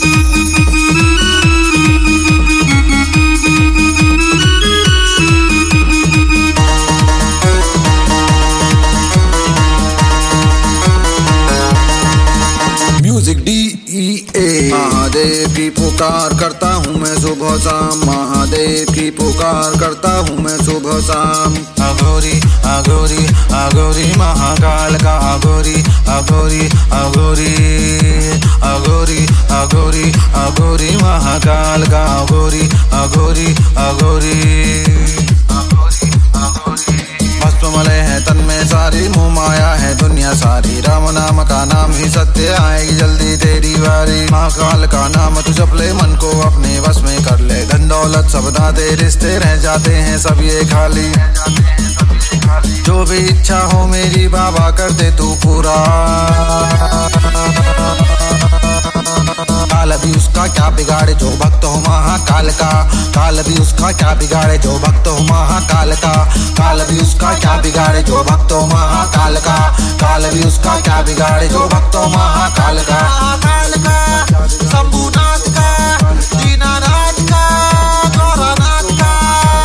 Music DEA। Mahadev की पुकार करता हूँ मैं सुबह शाम, महादेव की पुकार करता हूँ मैं सुबह शाम। अघोरी अघोरी अघोरी महाकाल का अघोरी अघोरी अघोरी अघोरी अघोरी अघोरी महाकाल का अघोरी अघोरी अघोरी मलय है तन में सारी, मोह माया है दुनिया सारी। राम नाम का नाम ही सत्य, आएगी जल्दी तेरी बारी। महाकाल का नाम तू जप ले, मन को अपने वश में कर ले। धन दौलत सब दाते, रिश्ते रह जाते हैं सब ये खाली। जो भी इच्छा हो मेरी बाबा कर दे तू पूरा। काल भी उसका क्या बिगाड़े जो भक्त हो महाकाल का, काल भी उसका क्या बिगाड़े जो भक्त हो महाकाल का। काल भी उसका क्या बिगाड़े जो भक्त हो महाकाल का, काल भी उसका क्या बिगाड़े जो भक्त हो महाकाल का। काल का शंभुनाथ का, दीनानाथ का, गौरनाथ का।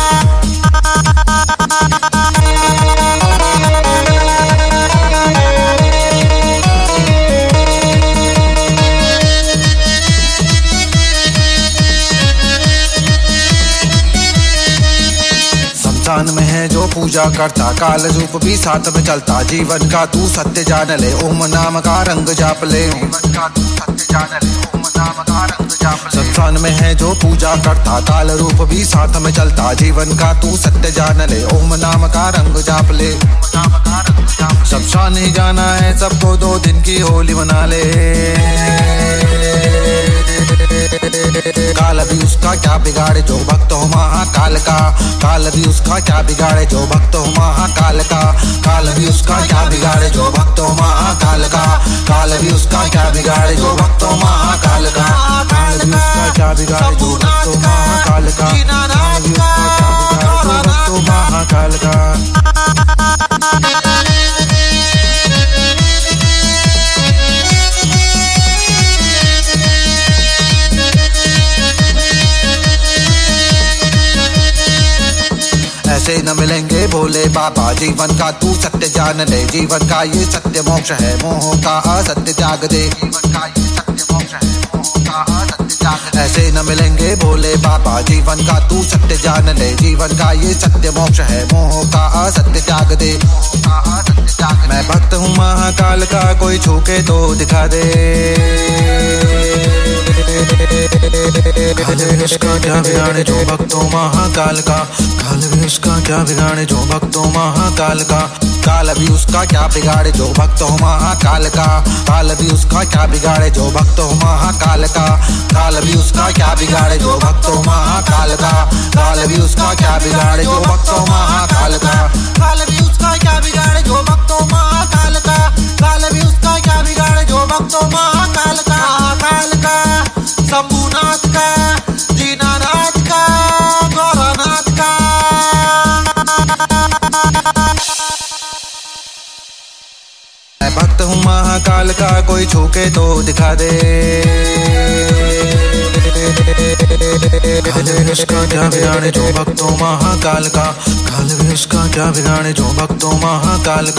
शमशान में है जो पूजा करता, काल रूप भी साथ में चलता। जीवन का तू सत्य जान ले, ओम नाम का रंग जाप ले। जीवन का तू सत्य जान ले, ओम नाम का रंग जाप ले। शमशान में है जो पूजा करता, काल रूप भी साथ में चलता। जीवन का तू सत्य जान ले, ओम नाम का रंग जाप ले। शमशान ही जाना है सबको, 2 दिन की होली मना ले। काल भी उसका क्या बिगाड़े जो भक्त हो महाकाल का, काल भी उसका क्या बिगाड़े जो भक्त हो महाकाल का। काल भी उसका क्या बिगाड़े जो भक्त हो महाकाल का, काल भी उसका क्या बिगाड़े जो भक्त हो महाकाल का। काल भी उसका क्या बिगाड़े जो भक्त हो महाकाल का, काल भी उसका क्या बिगाड़े जो भक्त हो महाकाल का। ऐसे न मिलेंगे भोले बाबा, जीवन का तू सत्य जान ले। जीवन का ये सत्य मोक्ष है, मोह का असत्य त्याग दे। जीवन का ये सत्य मोक्ष है, मोह का असत्य त्याग दे। ऐसे न मिलेंगे भोले बाबा, जीवन का तू सत्य जान ले। जीवन का ये सत्य मोक्ष है, मोह का असत्य त्याग दे। मैं भक्त हूँ महाकाल का, कोई छूके तो दिखा दे। काल भी उसका क्या बिगाड़े जो भक्तों महाकाल का, काल भी उसका क्या बिगाड़े जो भक्तों महाकाल का। काल भी उसका क्या बिगाड़े जो भक्त हो महाकाल का, काल भी उसका क्या बिगाड़े जो भक्त हो महाकाल का। काल भी उसका क्या बिगाड़े जो भक्त हो महाकाल का, काल भी उसका क्या बिगाड़े जो भक्त हो महाकाल का। काल भी उसका क्या बिगाड़े जो भक्त हो महाकाल का, काल भी उसका क्या बिगाड़े जो भक्त हो महाकाल का। काल का शंभुनाथ का, दीनानाथ का, गौरनाथ का। मैं भक्त हूँ महाकाल का, कोई छूके तो दिखा दे। काल भी उसका क्या बिगाड़े जो भक्तों महाकाल का, काल भी उसका क्या बिगाड़े जो भक्तों महाकाल का।